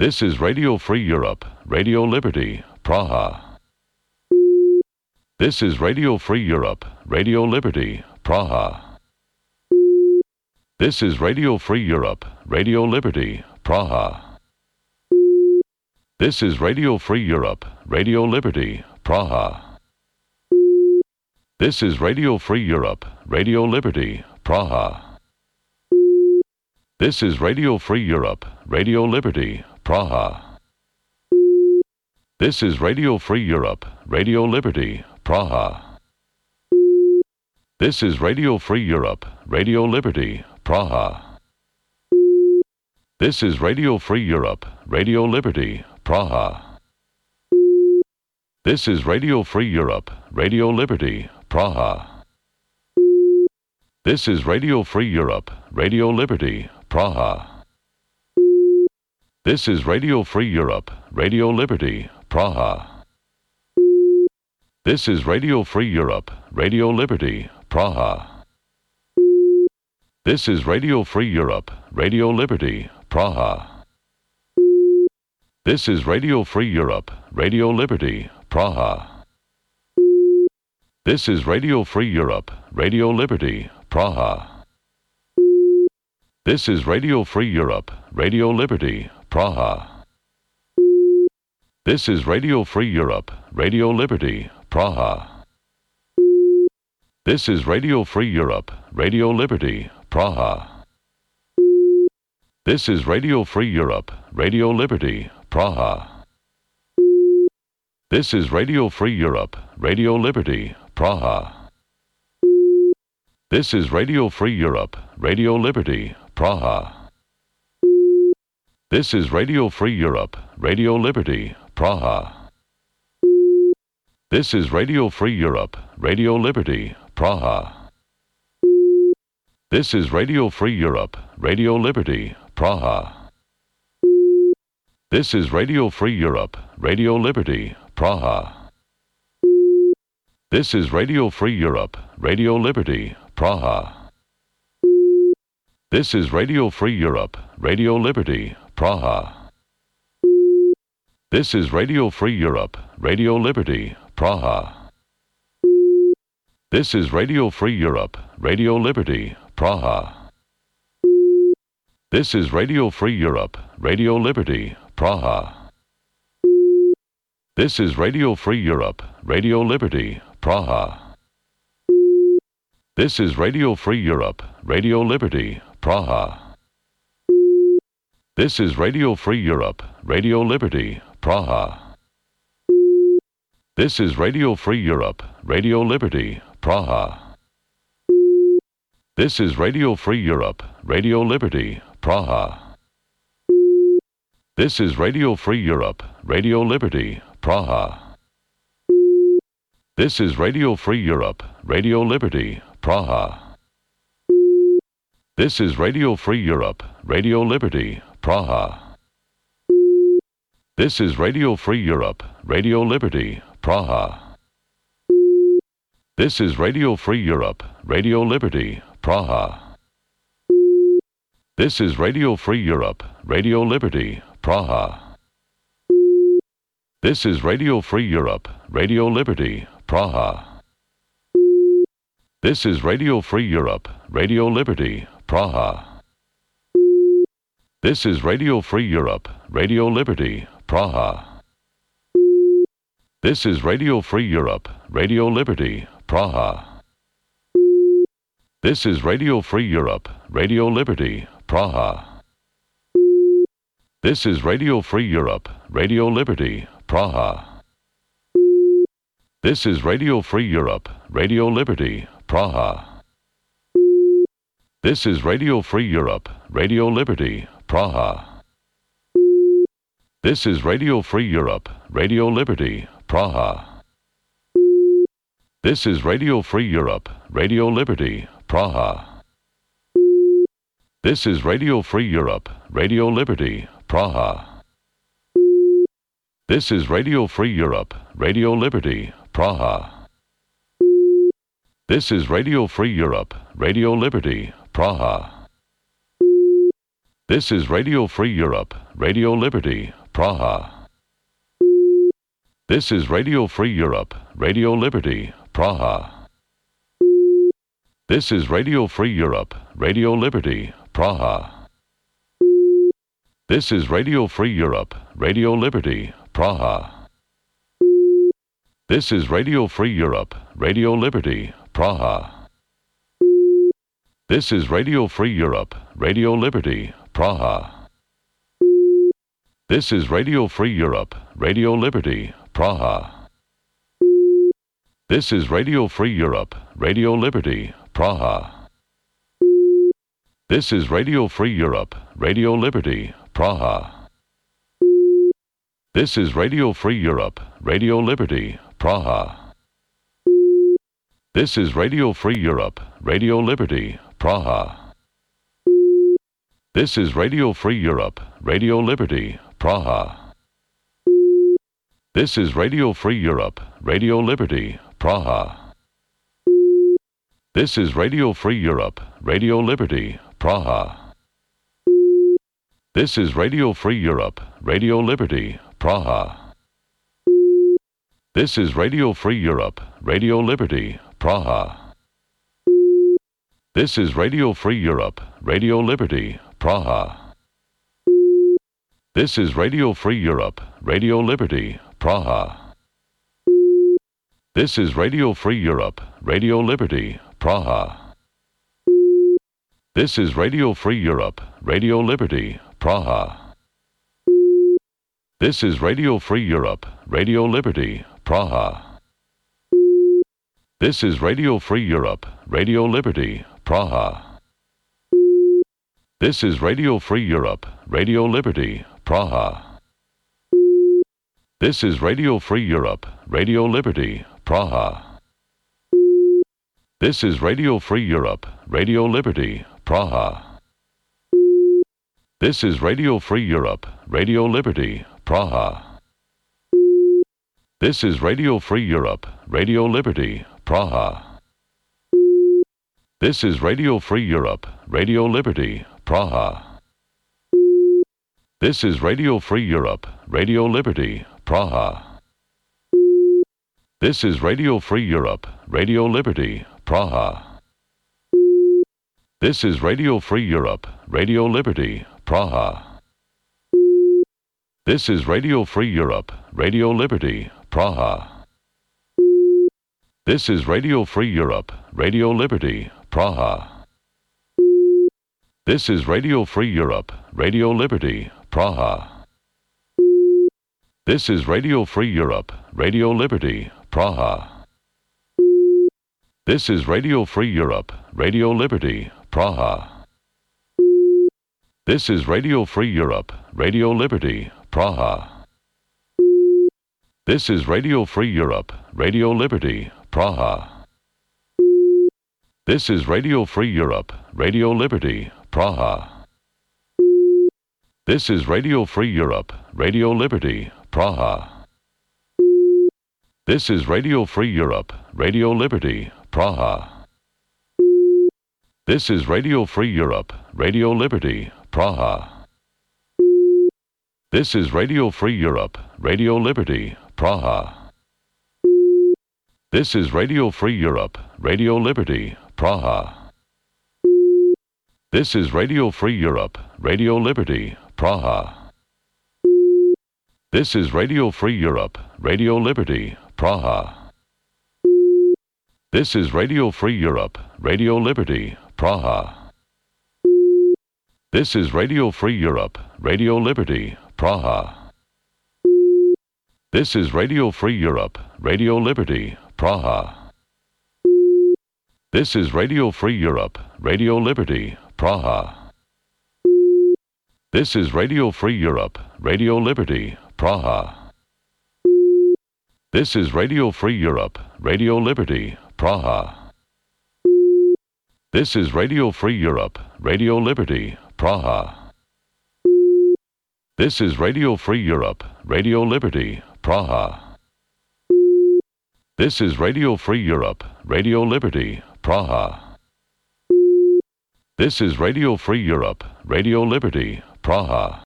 This is Radio Free Europe, Radio Liberty, Praha. This is Radio Free Europe, Radio Liberty, Praha. This is Radio Free Europe, Radio Liberty, Praha. This is Radio Free Europe, Radio Liberty, Praha. This is Radio Free Europe, Radio Liberty, Praha. This is Radio Free Europe, Radio Liberty, Praha. This is Radio Free Europe, Radio Liberty, Praha. This is Radio Free Europe, Radio Liberty, Praha. This is Radio Free Europe, Radio Liberty, Praha. This is Radio Free Europe, Radio Liberty, Praha. This is Radio Free Europe, Radio Liberty, Praha. This is Radio Free Europe, Radio Liberty, Praha. This is Radio Free Europe, Radio Liberty, Praha. This is Radio Free Europe, Radio Liberty, Praha. This is Radio Free Europe, Radio Liberty, Praha. This is Radio Free Europe, Radio Liberty, Praha. This is Radio Free Europe, Radio Liberty, Praha. This is Radio Free Europe, Radio Liberty, Praha. This is Radio Free Europe, Radio Liberty, Praha. This is Radio Free Europe, Radio Liberty, Praha. This is Radio Free Europe, Radio Liberty, Praha. This is Radio Free Europe, Radio Liberty, Praha. This is Radio Free Europe, Radio Liberty, Praha. This is Radio Free Europe, Radio Liberty, Praha. This is Radio Free Europe, Radio Liberty, Praha. This is Radio Free Europe, Radio Liberty, Praha. This is Radio Free Europe, Radio Liberty, Praha. This is Radio Free Europe, Radio Liberty, Praha. This is Radio Free Europe, Radio Liberty, Praha. This is Radio Free Europe, Radio Liberty, Praha. This is Radio Free Europe, Radio Liberty, Praha. This is Radio Free Europe, Radio Liberty, Praha. This is Radio Free Europe, Radio Liberty, Praha. This is Radio Free Europe, Radio Liberty, Praha. This is Radio Free Europe, Radio Liberty, Praha. This is Radio Free Europe, Radio Liberty, Praha. This is Radio Free Europe, Radio Liberty, Praha. This is Radio Free Europe, Radio Liberty, Praha. This is Radio Free Europe, Radio Liberty, Praha. This is Radio Free Europe, Radio Liberty, Praha. This is Radio Free Europe, Radio Liberty, Praha. This is Radio Free Europe, Radio Liberty, Praha. This is Radio Free Europe, Radio Liberty, Praha. This is Radio Free Europe, Radio Liberty, Praha. This is Radio Free Europe, Radio Liberty, Praha. This is Radio Free Europe, Radio Liberty, Praha. This is Radio Free Europe, Radio Liberty, Praha. This is Radio Free Europe, Radio Liberty, Praha. This is Radio Free Europe, Radio Liberty, Praha. This is Radio Free Europe, Radio Liberty, Praha. This is Radio Free Europe, Radio Liberty, Praha. This is Radio Free Europe, Radio Liberty, Praha. This is Radio Free Europe, Radio Liberty, Praha. This is Radio Free Europe, Radio Liberty, Praha. This is Radio Free Europe, Radio Liberty, Praha. This is Radio Free Europe, Radio Liberty, Praha. This is Radio Free Europe, Radio Liberty, Praha. This is Radio Free Europe, Radio Liberty, Praha. This is Radio Free Europe, Radio Liberty, Praha. This is Radio Free Europe, Radio Liberty, Praha. This is Radio Free Europe, Radio Liberty, Praha. This is Radio Free Europe, Radio Liberty, Praha. This is Radio Free Europe, Radio Liberty, Praha. This is Radio Free Europe, Radio Liberty, Praha. This is Radio Free Europe, Radio Liberty, Praha. This is Radio Free Europe, Radio Liberty, Praha. This is Radio Free Europe, Radio Liberty, Praha. This is Radio Free Europe, Radio Liberty, Praha. This is Radio Free Europe, Radio Liberty, Praha. This is Radio Free Europe, Radio Liberty, Praha. This is Radio Free Europe, Radio Liberty, Praha. This is Radio Free Europe, Radio Liberty, Praha. This is Radio Free Europe, Radio Liberty, Praha. This is Radio Free Europe, Radio Liberty, Praha. This is Radio Free Europe, Radio Liberty, Praha. This is Radio Free Europe, Radio Liberty, Praha. This is Radio Free Europe, Radio Liberty, Praha. This is Radio Free Europe, Radio Liberty, Praha. This is Radio Free Europe, Radio Liberty, Praha. This is Radio Free Europe, Radio Liberty, Praha. This is Radio Free Europe, Radio Liberty, Praha. This is Radio Free Europe, Radio Liberty, Praha. This is Radio Free Europe, Radio Liberty, Praha. This is Radio Free Europe, Radio Liberty, Praha. This is Radio Free Europe, Radio Liberty, Praha. This is Radio Free Europe, Radio Liberty, Praha. This is Radio Free Europe, Radio Liberty, Praha. This is Radio Free Europe, Radio Liberty, Praha. This is Radio Free Europe, Radio Liberty, Praha. This is Radio Free Europe, Radio Liberty, Praha. This is Radio Free Europe, Radio Liberty, Praha. This is Radio Free Europe, Radio Liberty, Praha. This is Radio Free Europe, Radio Liberty, Praha. This is Radio Free Europe, Radio Liberty, Praha. This is Radio Free Europe, Radio Liberty, Praha. This is Radio Free Europe, Radio Liberty, Praha. This is Radio Free Europe, Radio Liberty, Praha. This is Radio Free Europe, Radio Liberty, Praha. This is Radio Free Europe, Radio Liberty, Praha. This is Radio Free Europe, Radio Liberty, Praha. This is Radio Free Europe, Radio Liberty, Praha. This is Radio Free Europe, Radio Liberty, Praha. This is Radio Free Europe, Radio Liberty, Praha. This is Radio Free Europe, Radio Liberty, Praha. This is Radio Free Europe, Radio Liberty, Praha. This is Radio Free Europe, Radio Liberty, Praha. This is Radio Free Europe, Radio Liberty, Praha. This is Radio Free Europe, Radio Liberty, Praha. This is Radio Free Europe, Radio Liberty, Praha. This is Radio Free Europe, Radio Liberty, Praha. This is Radio Free Europe, Radio Liberty, Praha.